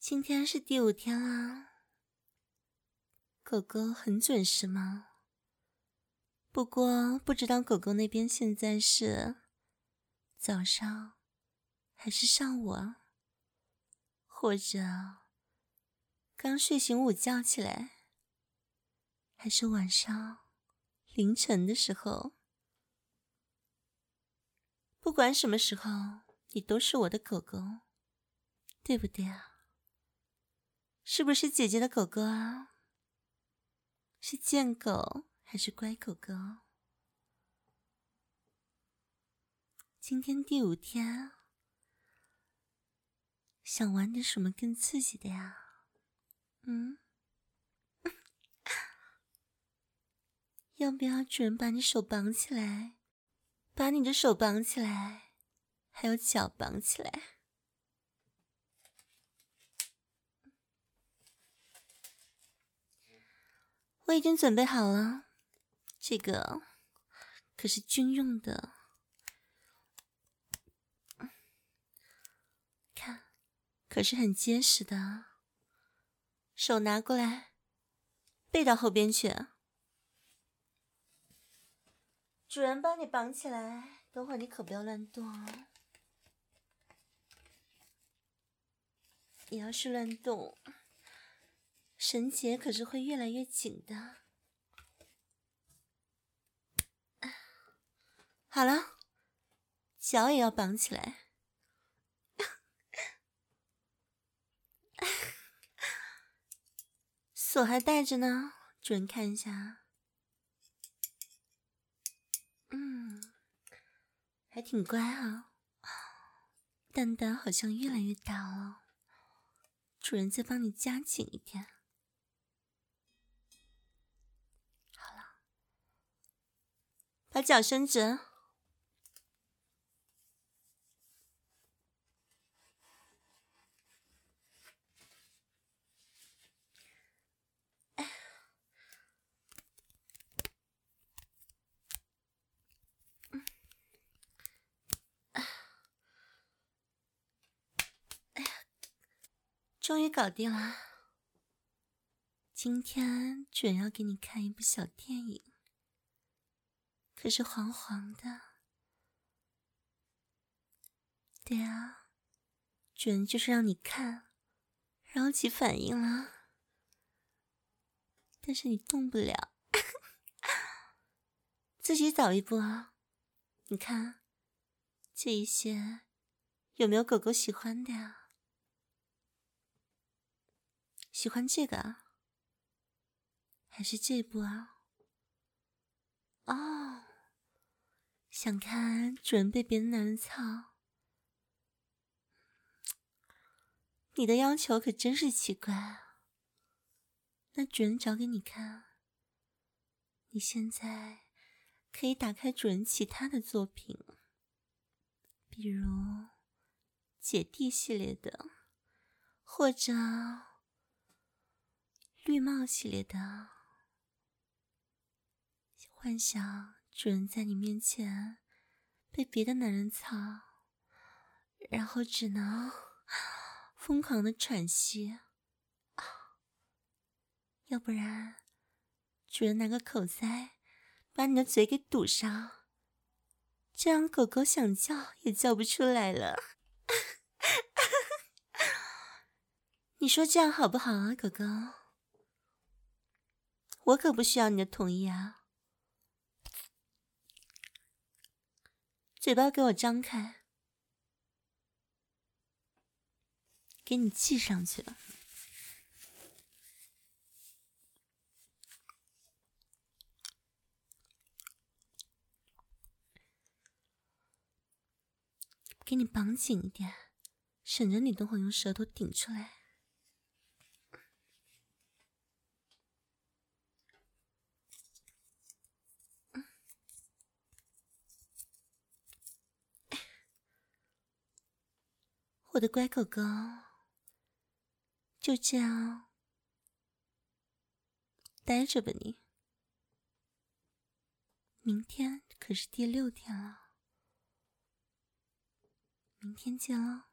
今天是第5天啦，狗狗很准时吗？不过不知道狗狗那边现在是早上还是上午啊？或者刚睡醒午觉起来，还是晚上凌晨的时候？不管什么时候，你都是我的狗狗，对不对啊？是不是姐姐的狗狗啊？是贱狗还是乖狗狗？今天第5天，想玩点什么更刺激的呀？要不要主人把你手绑起来？把你的手绑起来，还有脚绑起来。我已经准备好了，这个可是军用的。看，可是很结实的。手拿过来，背到后边去。主人帮你绑起来，等会儿你可不要乱动哦。你要是乱动，绳结可是会越来越紧的。好了，脚也要绑起来。锁还带着呢，主人看一下。还挺乖啊，蛋蛋好像越来越大了，主人再帮你加紧一点。好了，把脚伸直。终于搞定了。今天主人要给你看一部小电影，可是黄黄的。对啊，主人就是让你看，然后起反应了，但是你动不了。自己找一部啊，你看这一些有没有狗狗喜欢的呀？喜欢这个啊？还是这部啊？哦，想看主人被别的男人操？你的要求可真是奇怪啊。那主人找给你看。你现在可以打开主人其他的作品，比如姐弟系列的，或者绿帽系列的。幻想主人在你面前被别的男人操，然后只能疯狂的喘息，要不然主人拿个口塞把你的嘴给堵上，这样狗狗想叫也叫不出来了。你说这样好不好啊，狗狗？我可不需要你的同意啊。嘴巴给我张开，给你系上去了。给你绑紧一点，省着你等会用舌头顶出来。我的乖狗狗，就这样待着吧你。明天可是第6天了，明天见了。